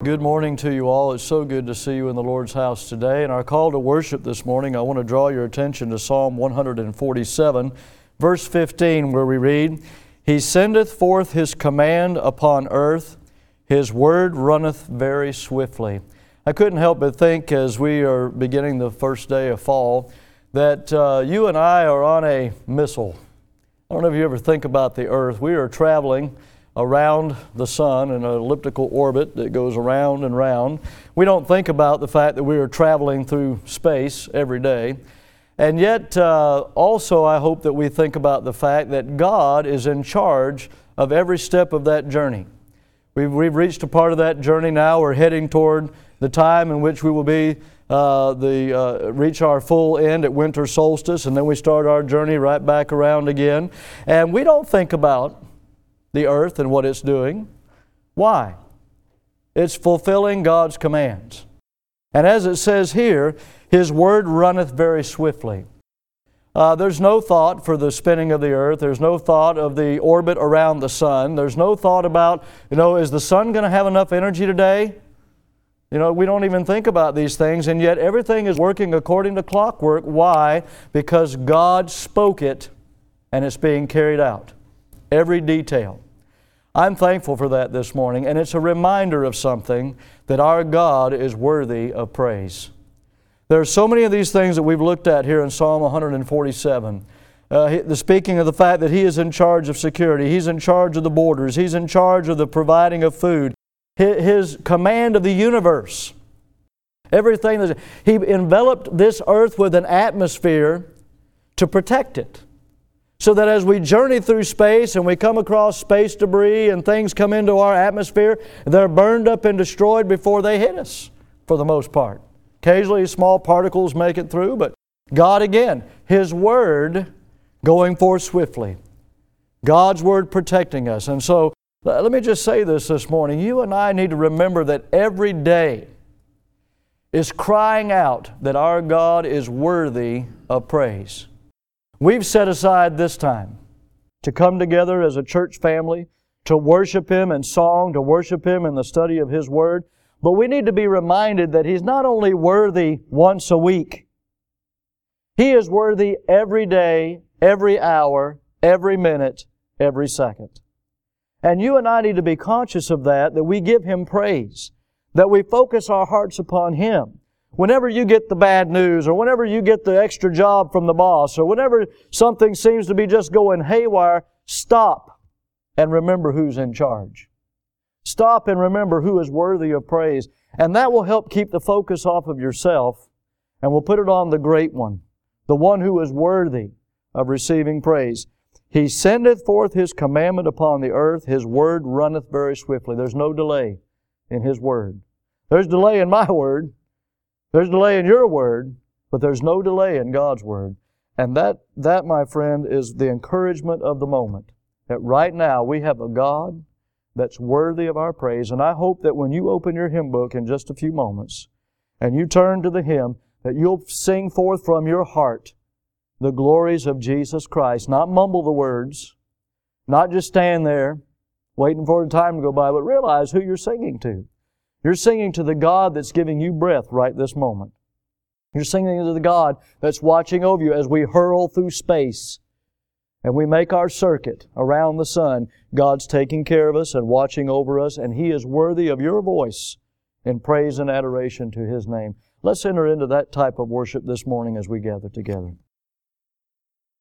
Good morning to you all. It's so good to see you in the Lord's house today. In our call to worship this morning, I want to draw your attention to Psalm 147, verse 15, where we read, He sendeth forth His command upon earth, His word runneth very swiftly. I couldn't help but think as we are beginning the first day of fall that you and I are on a missile. I don't know if you ever think about the earth. We are traveling around the sun in an elliptical orbit that goes around and round. We don't think about the fact that we are traveling through space every day. And yet, also I hope that we think about the fact that God is in charge of every step of that journey. We've reached a part of that journey now. We're heading toward the time in which we will be reach our full end at winter solstice, and then we start our journey right back around again. And we don't think about the earth and what it's doing. Why? It's fulfilling God's commands. And as it says here, His word runneth very swiftly. There's no thought for the spinning of the earth. There's no thought of the orbit around the sun. There's no thought about, is the sun going to have enough energy today? We don't even think about these things, and yet everything is working according to clockwork. Why? Because God spoke it, and it's being carried out. Every detail. I'm thankful for that this morning, and it's a reminder of something, that our God is worthy of praise. There are so many of these things that we've looked at here in Psalm 147. The speaking of the fact that He is in charge of security, He's in charge of the borders, He's in charge of the providing of food, His command of the universe. Everything He enveloped this earth with an atmosphere to protect it. So that as we journey through space and we come across space debris and things come into our atmosphere, they're burned up and destroyed before they hit us, for the most part. Occasionally small particles make it through, but God again, His Word going forth swiftly. God's Word protecting us. And so, let me just say this morning. You and I need to remember that every day is crying out that our God is worthy of praise. We've set aside this time to come together as a church family, to worship Him in song, to worship Him in the study of His Word. But we need to be reminded that He's not only worthy once a week. He is worthy every day, every hour, every minute, every second. And you and I need to be conscious of that we give Him praise, that we focus our hearts upon Him. Whenever you get the bad news, or whenever you get the extra job from the boss, or whenever something seems to be just going haywire, stop and remember who's in charge. Stop and remember who is worthy of praise. And that will help keep the focus off of yourself, and will put it on the Great One, the One who is worthy of receiving praise. He sendeth forth His commandment upon the earth, His word runneth very swiftly. There's no delay in His word. There's delay in my word. There's delay in your word, but there's no delay in God's word. And that, my friend, is the encouragement of the moment. That right now we have a God that's worthy of our praise. And I hope that when you open your hymn book in just a few moments, and you turn to the hymn, that you'll sing forth from your heart the glories of Jesus Christ. Not mumble the words, not just stand there waiting for the time to go by, but realize who you're singing to. You're singing to the God that's giving you breath right this moment. You're singing to the God that's watching over you as we hurl through space and we make our circuit around the sun. God's taking care of us and watching over us, and He is worthy of your voice in praise and adoration to His name. Let's enter into that type of worship this morning as we gather together.